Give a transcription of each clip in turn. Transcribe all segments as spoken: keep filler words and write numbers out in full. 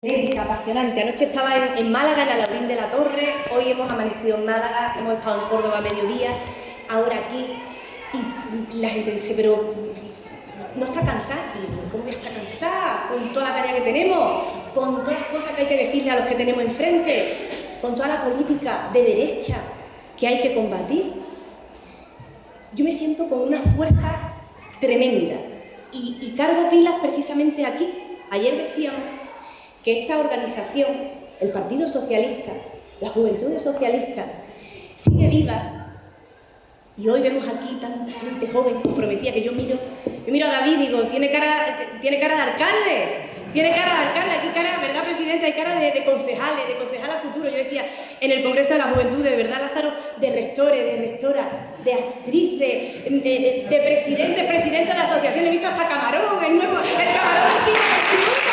Frenética, apasionante. Anoche estaba en, en Málaga, en la Laurín de la Torre, hoy hemos amanecido en Málaga, hemos estado en Córdoba a mediodía, ahora aquí, y la gente dice, pero ¿no está cansada? Y digo, ¿cómo voy a estar cansada? Con toda la tarea que tenemos, con todas las cosas que hay que decirle a los que tenemos enfrente, con toda la política de derecha que hay que combatir. Yo me siento con una fuerza tremenda y, y cargo pilas precisamente aquí. Ayer decíamos que esta organización, el Partido Socialista, las Juventudes Socialistas, sigue viva. Y hoy vemos aquí tanta gente joven comprometida que yo miro, yo miro a David y digo, tiene cara, tiene cara de alcalde, tiene cara de alcalde, aquí cara, ¿verdad, presidente? Hay cara de, de concejales, de concejal a futuro. Yo decía, en el Congreso de la Juventud, de verdad, Lázaro, de rectores, de rectoras, de actrices, de, de, de presidentes, presidentes de asociaciones, he visto hasta Camarón, el nuevo, el Camarón del siglo veintiuno.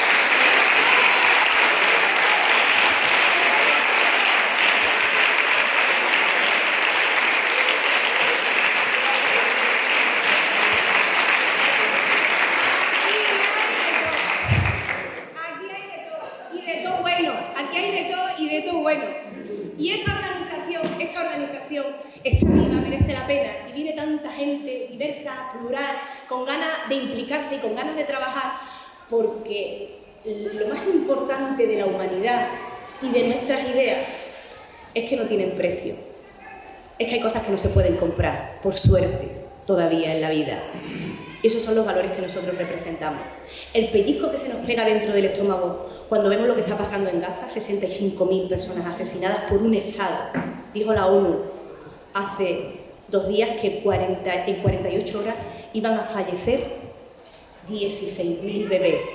Y esta organización, esta organización está viva, merece la pena, y viene tanta gente diversa, plural, con ganas de implicarse y con ganas de trabajar, porque lo más importante de la humanidad y de nuestras ideas es que no tienen precio. Es que hay cosas que no se pueden comprar, por suerte, todavía en la vida. Esos son los valores que nosotros representamos. El pellizco que se nos pega dentro del estómago cuando vemos lo que está pasando en Gaza, sesenta y cinco mil personas asesinadas por un Estado. Dijo la ONU hace dos días que cuarenta, en cuarenta y ocho horas iban a fallecer dieciséis mil bebés.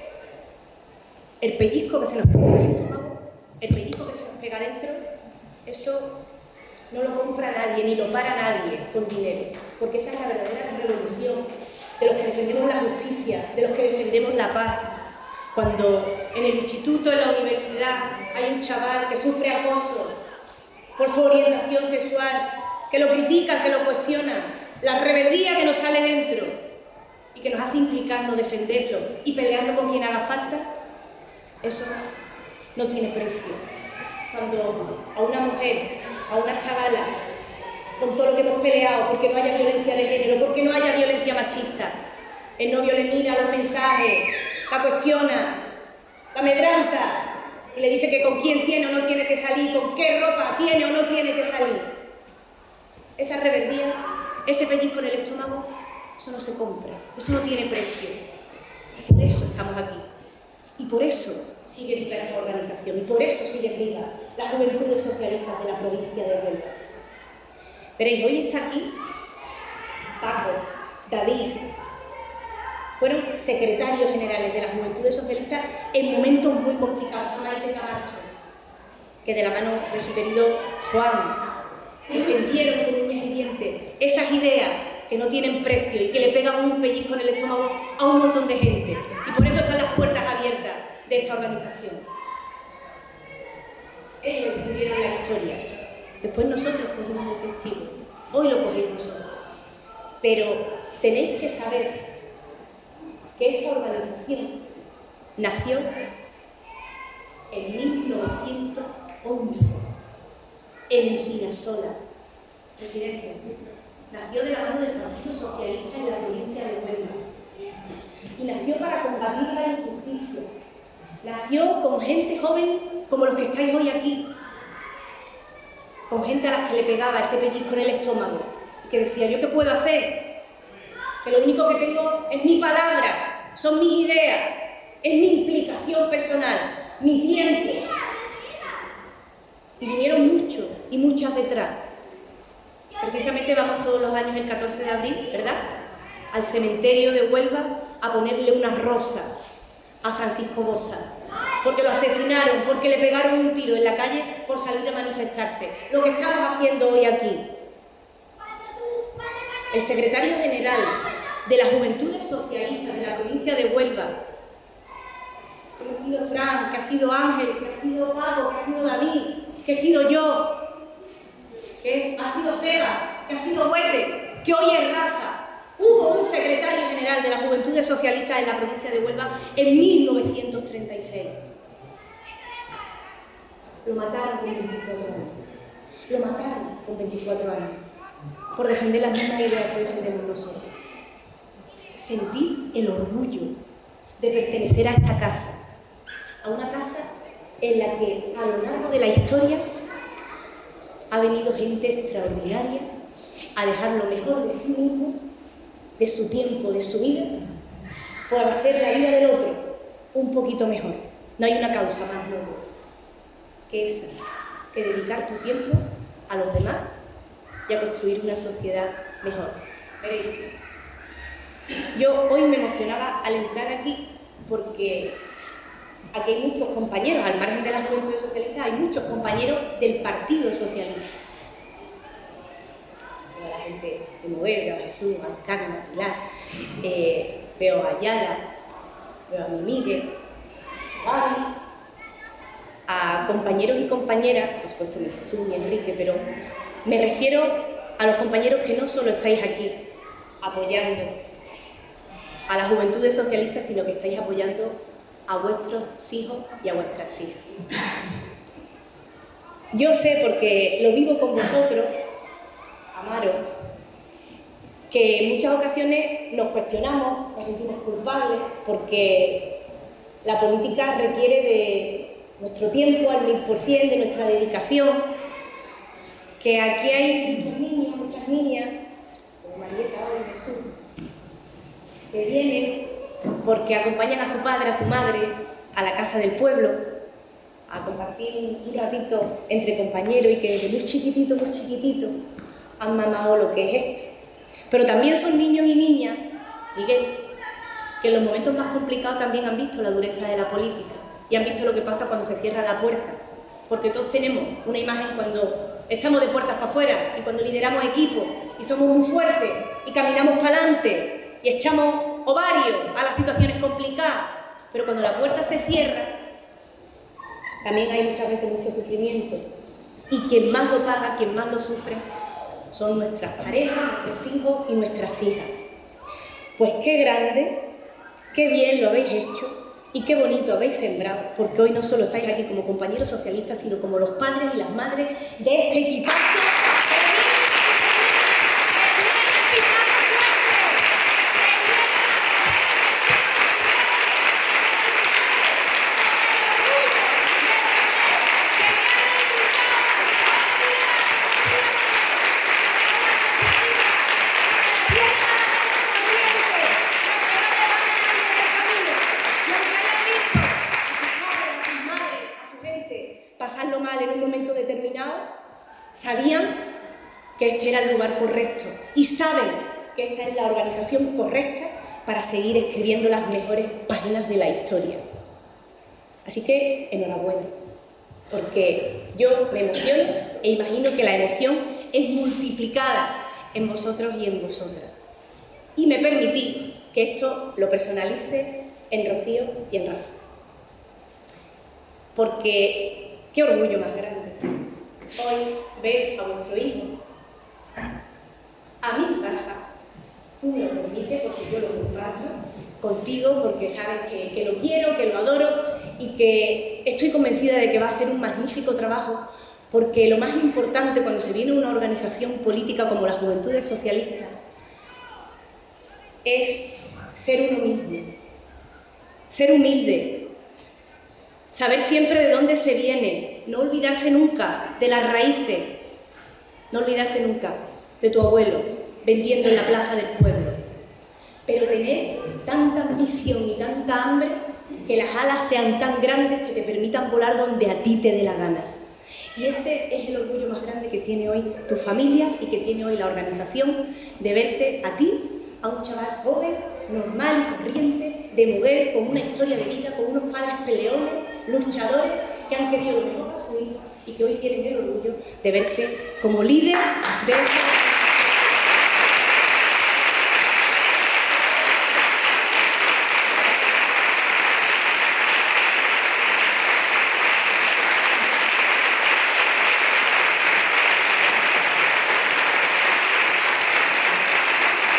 El pellizco que se nos pega en el estómago, el pellizco que se nos pega dentro, eso no lo compra nadie, ni lo para nadie con dinero, porque esa es la verdadera revolución de los que defendemos la justicia, de los que defendemos la paz. Cuando en el instituto, en la universidad, hay un chaval que sufre acoso por su orientación sexual, que lo critica, que lo cuestiona, la rebeldía que nos sale dentro y que nos hace implicarnos, defenderlo y pelearlo con quien haga falta, eso no tiene precio. Cuando a una mujer, a una chavala, con todo lo que hemos peleado, porque no haya violencia de género, porque no haya violencia machista, el novio le mira los mensajes, la cuestiona, la amedranta y le dice que con quién tiene o no tiene que salir, con qué ropa tiene o no tiene que salir. Esa rebeldía, ese pellizco en el estómago, eso no se compra, eso no tiene precio. Y por eso estamos aquí. Y por eso sigue viva esta organización, y por eso sigue viva las Juventudes Socialistas de la provincia de Huelva. Veréis, hoy está aquí Paco, David, fueron secretarios generales de las Juventudes Socialistas en momentos muy complicados. Maite Camacho, que de la mano de su querido Juan defendieron con uñas y dientes esas ideas que no tienen precio y que le pegan un pellizco en el estómago a un montón de gente. Y por eso están las puertas abiertas de esta organización. Ellos escribieron la historia. Después nosotros cogimos el testigo. Hoy lo cogimos nosotros. Pero tenéis que saber que esta organización nació en mil novecientos once, en Encinasola. Presidente, nació de la mano del Partido Socialista en la provincia de Huelva. Y nació para combatir la injusticia. Nació con gente joven como los que estáis hoy aquí, con gente a las que le pegaba ese pellizco en el estómago, que decía, ¿yo qué puedo hacer? Que lo único que tengo es mi palabra, son mis ideas, es mi implicación personal, mi tiempo. Y vinieron muchos y muchas detrás. Precisamente vamos todos los años el catorce de abril, ¿verdad?, al cementerio de Huelva a ponerle una rosa a Francisco Bosa, porque lo asesinaron, porque le pegaron un tiro en la calle por salir a manifestarse. Lo que estamos haciendo hoy aquí. El secretario general de las Juventudes Socialistas de la provincia de Huelva, que ha sido Fran, que ha sido Ángel, que ha sido Paco, que ha sido David, que he sido yo, que ha sido Seba, que ha sido Huete, que hoy es Rafa. Hubo un secretario general de las Juventudes Socialistas en la provincia de Huelva en mil novecientos treinta y seis. Lo mataron con veinticuatro años. Lo mataron con veinticuatro años. Por defender las mismas ideas que defendemos nosotros. Sentí el orgullo de pertenecer a esta casa. A una casa en la que a lo largo de la historia ha venido gente extraordinaria a dejar lo mejor de sí mismo, de su tiempo, de su vida, por hacer la vida del otro un poquito mejor. No hay una causa más noble que esa, que dedicar tu tiempo a los demás y a construir una sociedad mejor. Veréis, yo hoy me emocionaba al entrar aquí porque aquí hay muchos compañeros, al margen de las Juventudes Socialistas, hay muchos compañeros del Partido Socialista. Veo a la gente de Mover, veo a Jesús, a Carmen, a Pilar, eh, veo a Yara, veo a mi Miguel, a Gaby, a compañeros y compañeras, por supuesto mi Jesús, mi Enrique, pero me refiero a los compañeros que no solo estáis aquí apoyando a las Juventudes Socialistas, sino que estáis apoyando a vuestros hijos y a vuestras hijas. Yo sé, porque lo vivo con vosotros, Amaro, que en muchas ocasiones nos cuestionamos, nos sentimos culpables, porque la política requiere de nuestro tiempo al mil por ciento, de nuestra dedicación, que aquí hay muchos niños, muchas niñas, como Marieta o Jesús, que vienen porque acompañan a su padre, a su madre, a la casa del pueblo, a compartir un ratito entre compañeros y que desde muy chiquitito, muy chiquitito, han mamado lo que es esto. Pero también son niños y niñas, Miguel, que en los momentos más complicados también han visto la dureza de la política y han visto lo que pasa cuando se cierra la puerta. Porque todos tenemos una imagen cuando estamos de puertas para afuera y cuando lideramos equipos y somos muy fuertes y caminamos para adelante y echamos ovarios a las situaciones complicadas. Pero cuando la puerta se cierra, también hay muchas veces mucho sufrimiento. Y quien más lo paga, quien más lo sufre, son nuestras parejas, nuestros hijos y nuestras hijas. Pues qué grande, qué bien lo habéis hecho y qué bonito habéis sembrado, porque hoy no solo estáis aquí como compañeros socialistas, sino como los padres y las madres de este equipazo. Pasarlo mal en un momento determinado, sabían que este era el lugar correcto y saben que esta es la organización correcta para seguir escribiendo las mejores páginas de la historia. Así que enhorabuena, porque yo me emociono e imagino que la emoción es multiplicada en vosotros y en vosotras. Y me permití que esto lo personalice en Rocío y en Rafa. Porque qué orgullo más grande hoy ver a vuestro hijo, a mí, Rafa, tú me lo permites porque yo lo comparto contigo, porque sabes que, que lo quiero, que lo adoro y que estoy convencida de que va a ser un magnífico trabajo, porque lo más importante cuando se viene a una organización política como las Juventudes Socialistas es ser uno mismo, ser humilde, saber siempre de dónde se viene, no olvidarse nunca de las raíces, no olvidarse nunca de tu abuelo vendiendo en la plaza del pueblo, pero tener tanta ambición y tanta hambre que las alas sean tan grandes que te permitan volar donde a ti te dé la gana. Y ese es el orgullo más grande que tiene hoy tu familia y que tiene hoy la organización, de verte a ti, a un chaval joven, normal y corriente, de mujer, con una historia de vida, con unos padres peleones, luchadores, que han querido lo mejor para su hijo y que hoy tienen el orgullo de verte como líder de esta...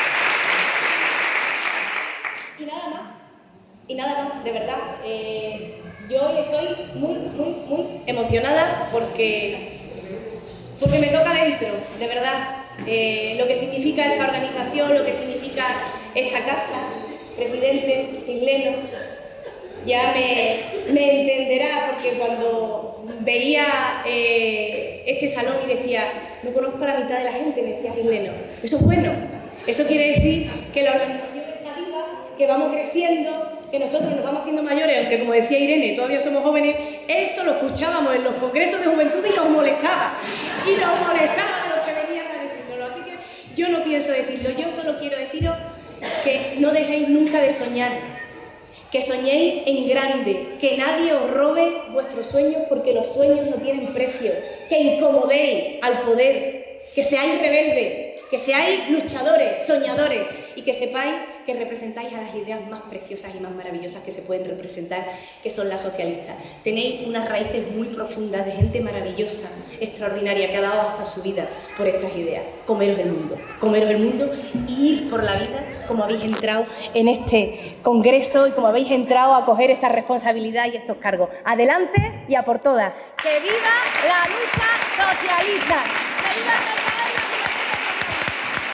Y nada más, y nada más, de verdad. Eh, estoy muy, muy, muy emocionada porque, porque me toca dentro, de verdad, eh, lo que significa esta organización, lo que significa esta casa. Presidente Gigleno, ya me, me entenderá, porque cuando veía eh, este salón y decía, no conozco a la mitad de la gente, me decía Gigleno, eso es bueno, eso quiere decir que la organización está viva, que vamos creciendo, que nosotros nos vamos haciendo mayores, aunque como decía Irene, todavía somos jóvenes. Eso lo escuchábamos en los congresos de juventud y nos molestaba, y nos molestaba los que venían a decirlo. Así que yo no pienso decirlo, yo solo quiero deciros que no dejéis nunca de soñar, que soñéis en grande, que nadie os robe vuestros sueños, porque los sueños no tienen precio, que incomodéis al poder, que seáis rebeldes, que seáis luchadores, soñadores, y que sepáis que representáis a las ideas más preciosas y más maravillosas que se pueden representar, que son las socialistas. Tenéis unas raíces muy profundas de gente maravillosa, extraordinaria, que ha dado hasta su vida por estas ideas. Comeros el mundo, comeros el mundo y ir por la vida como habéis entrado en este congreso y como habéis entrado a coger esta responsabilidad y estos cargos. Adelante y a por todas. ¡Que viva la lucha socialista! ¡Que viva el pensamiento!